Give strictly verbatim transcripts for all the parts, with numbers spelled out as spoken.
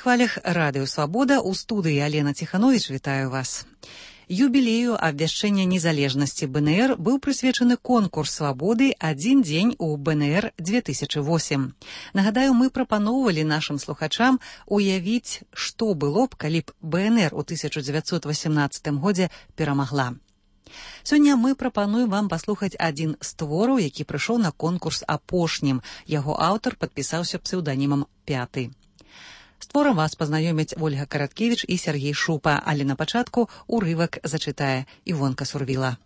хвалях радыё «Свабода», у студыі Алена Ціхановіч, вітаю вас. Юбілею абвяшчэння незалежнасці БНР быў прысвечаны конкурс «Свабоды. Адзін дзень у БНР две тысячи восемь». Нагадаю, мы прапаноўвалі нашым слухачам уявіць, што было б, калі б БНР у тысяча дзевяцьсот васямнаццатым годзе перамагла. Сёння мы прапануем вам паслухаць адзін з твораў, які прыйшоў на конкурс апошнім. Яго аўтар падпісаўся псеўданімам «Пяты». З творам вас пазнаёмяць Ольга Караткевіч і Сергей Шупа, але на пачатку урывак зачытае Івонка Сурвіла.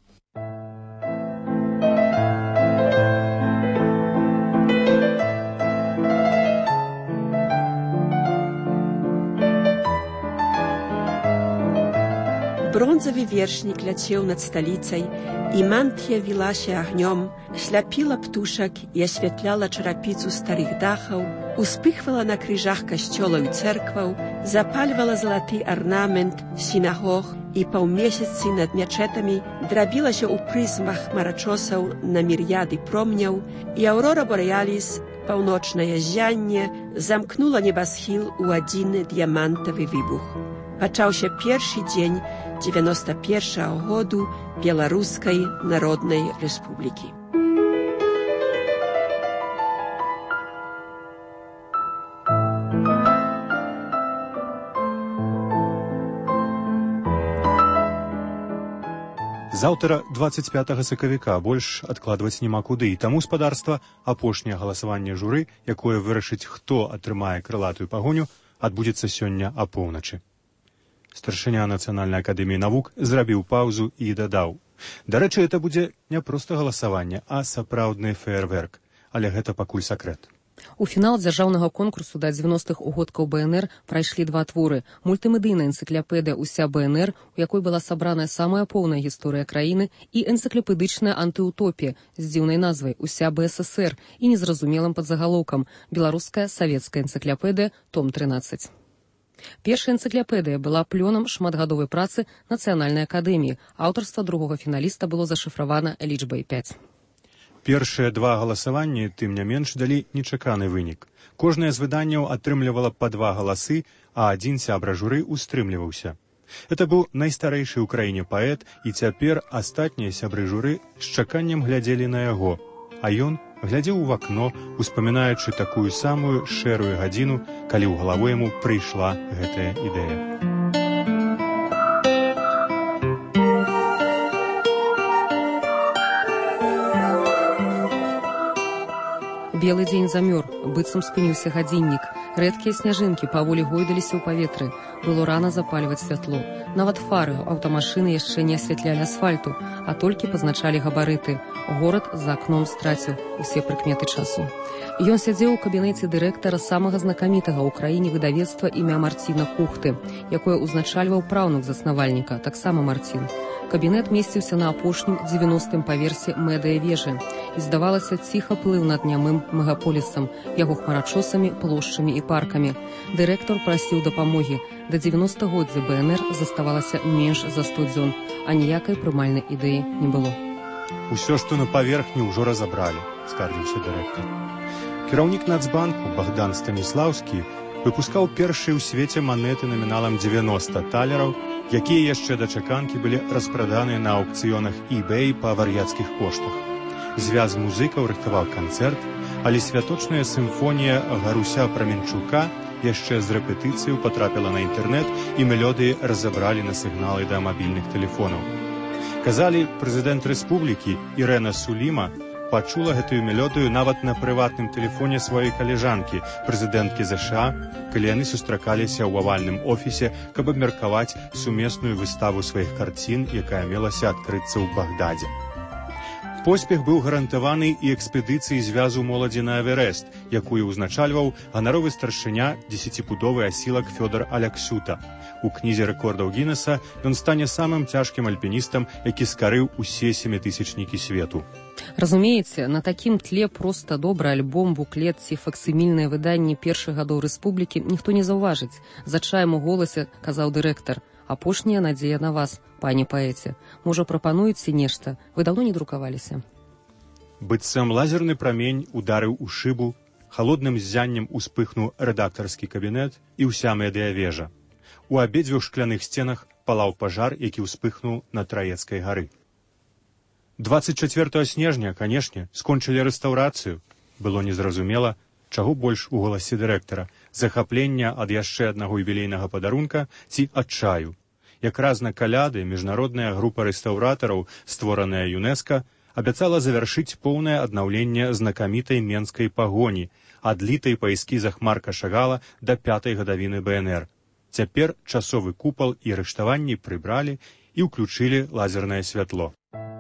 Бронзовый вершник летел над столицей, и мантия вилася огнем, слепила птушек и осветляла черепицу старых дахов, успыхивала на крыжах костелов и церквов, запаливала золотый орнамент синагог и полмесяца над мечетами дробилась у призмах хмарочосов на мириады промнев, и аурора бореалис, полночное зяние, замкнула небосхил у один диамантовый выбух. Пачаўся першы дзень девяносто первого году Беларускай Народнай Рэспублікі. Заўтра двадцать пятого сакавіка больш адкладваць няма куды, і таму спадарства апошняе галасаванне журы, якое вырашыць, хто атрымае крылатую пагоню, адбудзецца сёння апоўначы. Старшыня Нацыянальнай акадэміі навук зрабіў паўзу і дадаў. Дарэчы, это будзе не проста галасаванне, а сапраўдны феерверк, але гэта пакуль сакрэт. У фінал дзяржаўнага конкурсу да дзевяностых угодкаў БНР прайшлі два творы. Мультымедыйная энцыклапедыя «Уся БНР», у якой была сабраная самая поўная гісторыя краіны, і энцыклапедычная антыутопія з дзіўнай назвай «Уся БССР» і незразумелым падзагалоўкам «Беларуская савецкая энцыклапедыя, том трынаццаць». Першая энцыклапедыя была плёнам шматгадовай працы Нацыянальнай акадэміі. Аўтарства другога фіналіста было зашыфравана лічбай пяць. Першыя два галасаванні, тым не менш, далі нечаканы вынік. Кожнае з выданняў атрымлівала па два галасы, а адзін сябра журы устрымліваўся. Это быў найстарэйшы ў краіне паэт, і цяпер астатнія сябры журы з чаканнем глядзелі на яго, а ён глядзеў у вакно, успамінаючы такую самую шэрую гадзіну, калі ў галаву яму прыйшла гэтая ідэя. Белы дзень замёр, быццам спыніўся гадзіннік. Рэдкія сняжынкі паволі гойдаліся ў паветры. Было рана запальваць святло. Нават фары аўтамашыны яшчэ не асвятлялі асфальту, а толькі пазначалі габарыты. Горад за акном страціў усе прыкметы часу. Ён сядзеў у кабінеце дырэктара самага знакамітага ў краіне выдавецтва імя Марціна Кухты, якое ўзначальваў праўнук заснавальніка, таксама Марцін. Кабінет месціўся на апошнім дзевяностым паверсе медыя-вежы і, здавалася, ціха плыў над нямым мегаполісам, яго хмарачосамі, плошчамі і паркамі. Дырэктар прасіў дапамогі. Да дзевяностагоддзя БНР заставалася менш за сто дзён, а ніякай прымальнай ідэі не было. Усё, што на паверхні, ўжо разабралі, скардзіўся дырэктар. Кіраўнік Нацбанку Богдан Станіслаўскі выпускаў першыя ў свеце манеты наміналам девяносто талераў, якія яшчэ да чаканкі былі распраданыя на аўкцыёнах eBay па вар'яцкіх коштах. Звяз музыкаў рыхтаваў канцэрт, але святочная сімфонія Гаруся Праменчука яшчэ з рэпетыцыяў потрапіла на інтэрнэт, і мелодыі разабралі на сігналы да мабільных тэлефонаў. Казалі, прэзідэнт рэспублікі Ірэна Суліма пачула гэтую мелодыю нават на прыватным тэлефоне сваёй калежанкі, прэзідэнткі ЗША, калі яны сустракаліся ў авальным офісе, каб абмеркаваць сумесную выставу сваіх карцін, якая мелася адкрыцца ў Багдадзе. Поспех быў гарантаваны і экспедыцыі звязу моладзі на Эверест, якую ўзначальваў ганаровы старшыня дзесяціпудовы асілак Фёдор Аляксюта. У кнізе рэкордаў Гіннеса ён стане самым цяжкім альпіністам, які скарыў усе сямітысячнікі свету. Разумееце, на такім тле проста добры альбом, буклет ці факсімільнае выданне першых гадоў рэспублікі ніхто не заўважыць. За чаем у голасе казаў дырэктар: «Апошняя надзея на вас, пане паэце. Можа, прапануеце нешта? Вы даўно не друкаваліся». Быццам лазерны прамень ударыў у шыбу, Халодным ззяннем успыхнуў рэдактарскі кабінет і ўся медыявежа. У абедзвюх шкляных сценах палаў пажар, які ўспыхнуў на Траецкай гары. дваццаць чацвёртага снежня, канешне, скончылі рэстаўрацыю. Было незразумела, чаго больш у голасе дырэктара – захаплення ад яшчэ аднаго юбілейнага падарунка ці адчаю. Якраз на каляды міжнародная група рэстаўратараў, створаная ЮНЕСКО, абяцала завяршыць поўнае аднаўленне знакамітай менскай пагоні, адлітай па эскізах Марка Шагала да пятай гадавіны БНР. Цяпер часовы купал і арыштаванні прыбралі і ўключылі лазернае святло.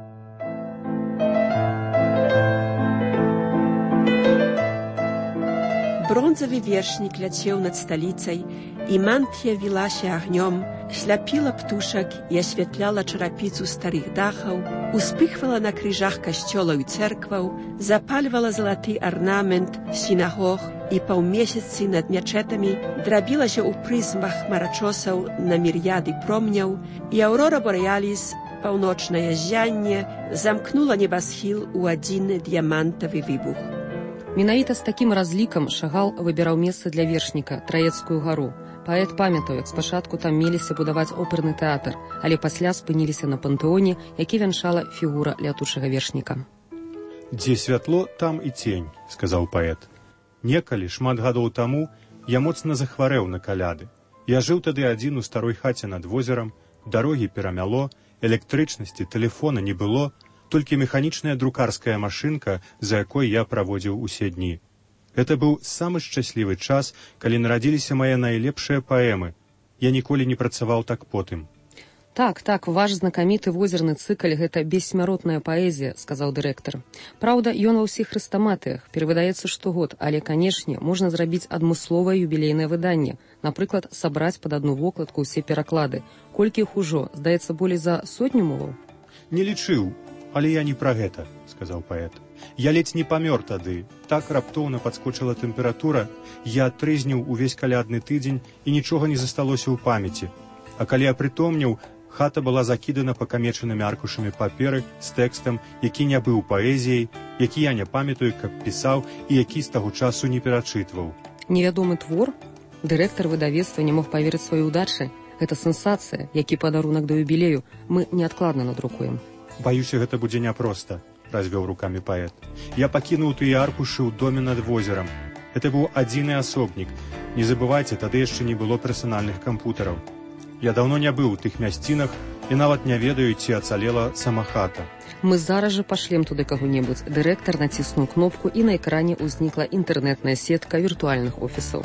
Бронзавы вершнік ляцеў над сталіцай, і мантыя вілася агнём, шляпіла птушак і асвятляла чарапіцу старых дахаў, успыхвала на крыжах касцёлаў і цэркваў, запальвала залаты арнамент сінагог і паўмесяцы над мячэтамі драбілася ў прызмах хмарачосаў на мір'яды промняў, і аўрора бореаліс, паўночнае ззянне, замкнула небасхіл у адзін дыямантавы выбух. Менавіта з такім разлікам Шагал выбіраў месца для вершніка, Траецкую гару. Паэт памятаў, як спачатку там меліся будаваць оперны тэатр, але пасля спыніліся на пантэоне, які вянчала фігура лятучага вершніка. «Дзе святло, там і цень», – сказаў паэт. «Некалі, шмат гадоў таму, я моцна захварэў на каляды. Я жыў тады адзін у старой хаце над возерам, дарогі перамяло, электрычнасці, тэлефона не было, толькі механічная друкарская машынка, за якой я праводзіў усе дні. Гэта быў самы шчаслівы час, калі нарадзіліся мае найлепшыя паэмы. Я ніколі не працаваў так потым». Так, так, ваш знакаміты возерны цыкл – гэта бессмяротная паэзія, сказаў дырэктар. Праўда, ён ва ўсіх хрэстаматыях, перавыдаецца штогод, але, канешне, можна зрабіць адмысловае юбілейнае выданне. Напрыклад, сабраць пад адну вокладку ўсе пераклады. Колькі іх ужо? Здаецца, болей за сотню моваў? «Не лічыў. Але я не пра гэта», – сказаў паэт. «Я ледзь не памёр тады. Так раптоўна падскочыла тэмпература, я трызніў увесь калядны тыдзень і нічога не засталося ў памяці. А калі я прытомніў, хата была закідана пакамечанымі аркушамі паперы з тэкстам, які не быў паэзіяй, які я не памятаю, каб пісаў і які з таго часу не перачытваў». Невядомы твор? Дырэктар выдавецтва не мог паверыць сваёй удачы. Гэта сенсацыя, які падарунак да юбілею. Мы неадкладна надрукуем. «Баюся, гэта будзе няпроста», – развёў рукамі паэт. «Я пакінуў тыя аркушы ў доме над возерам. Гэта быў адзіны асобнік. Не забывайце, тады яшчэ не было персанальных кампутараў. Я даўно не быў у тых мясцінах і нават не ведаю, ці ацалела сама хата». Мы зараз жа пашлем туды каго-небудзь. Дырэктар націснуў кнопку, і на экране ўзнікла інтэрнэтная сетка віртуальных офісаў.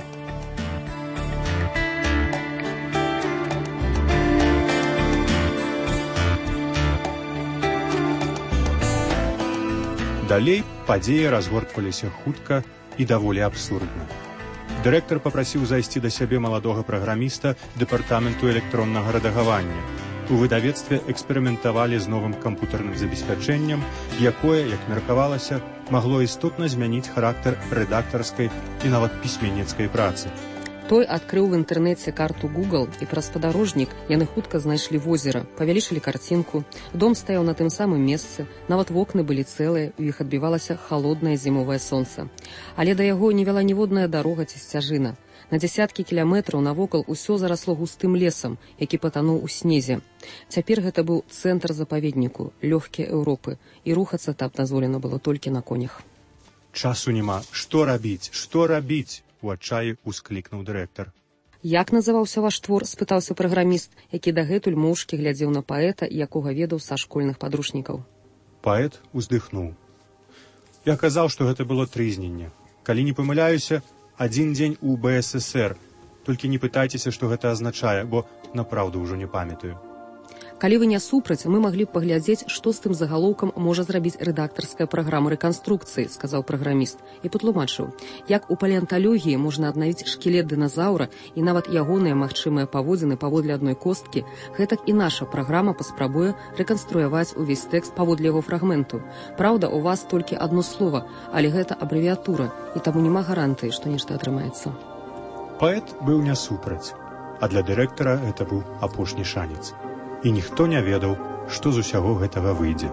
Далей падзеі разгортваліся хутка і даволі абсурдна. Дырэктар папрасіў зайсці да сябе маладога праграміста дэпартаменту электроннага рэдагавання. У выдавецтве эксперыментавалі з новым кампутарным забеспячэннем, якое, як меркавалася, магло істотна змяніць характар рэдактарскай і нават пісьменніцкай працы. Той адкрыў в інтэрнэце карту Google, і праз падарожнік яны хутка знайшлі возера, павялічылі карцінку. Дом стаяў на тым самым месцы, нават вокны былі цэлыя, у іх адбівалася халоднае зімовае сонца. Але да яго не вяла ніводная дарога ці сцяжына. На дзясяткі кіляметраў навокал усё зарасло густым лесам, які патануў у снезе. Цяпер гэта быў цэнтр запаведніку, лёгкі Еўропы, і рухацца там дазволена было толькі на конях. «Часу няма. Што рабіць? Што рабіць?» – у адчаі усклікнуў дырэктар. «Як называўся ваш твор?» – спытаўся праграміст, які дагэтуль моўчкі глядзеў на паэта, якога ведаў са школьных падручнікаў. Паэт уздыхнуў. «Я казаў, што гэта было трызненне. Калі не памыляюся, адзін дзень у БССР. Толькі не пытайцеся, што гэта азначае, бо напраўду ўжо не памятаю». Калі вы не супраць, мы маглі б паглядзець, што з тым загалоўкам можа зрабіць рэдактарская праграма рэканструкцыі, сказаў праграміст, і патлумачыў, як у палеанталогіі можна аднавіць шкілет дыназаўра і нават ягоныя магчымыя паводзіны паводле адной косткі, гэтак і наша праграма паспрабуе рэканструяваць увесь тэкст паводле яго фрагменту. Праўда, у вас толькі адно слова, але гэта абрэвіатура, і таму няма гарантыі, што нешта атрымаецца. Паэт быў не супраць, а для дырэктара гэта быў апошні шанец. І ніхто не ведаў, што з усяго гэтага выйдзе.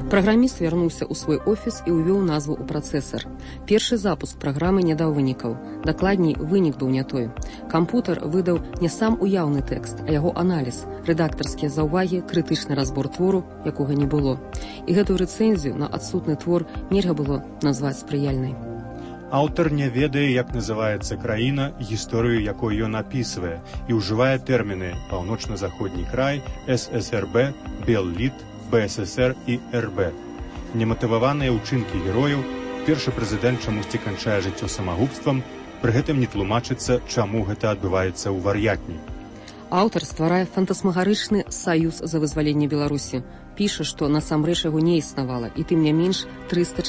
Праграміст вярнуўся ў свой офіс і ўвёў назву ў працэсар. Першы запуск праграмы не даў вынікаў. Дакладней, вынік быў не той. Кампутар выдаў не сам уяўны тэкст, а яго аналіз, рэдактарскія заўвагі, крытычны разбор твору, якога не было. І гэтую рэцэнзію на адсутны твор нельга было назваць спрыяльнай. Аўтар не ведае, як называецца краіна, гісторыю якой ён апісвае, і ўжывае тэрміны «Паўночна-заходні край», эс эс эр бэ, «Белліт», бэ эс эс эр і эр бэ. Нематываваныя ўчынкі герояў, першы прэзідэнт чамусьці канчае жыццё самагубствам, пры гэтым не тлумачыцца, чаму гэта адбываецца ў вар'ятні. Аўтар стварае фантасмагарычны саюз за вызваленне Беларусі. Піша, што насамрэч яго не існавала, і тым не менш трыста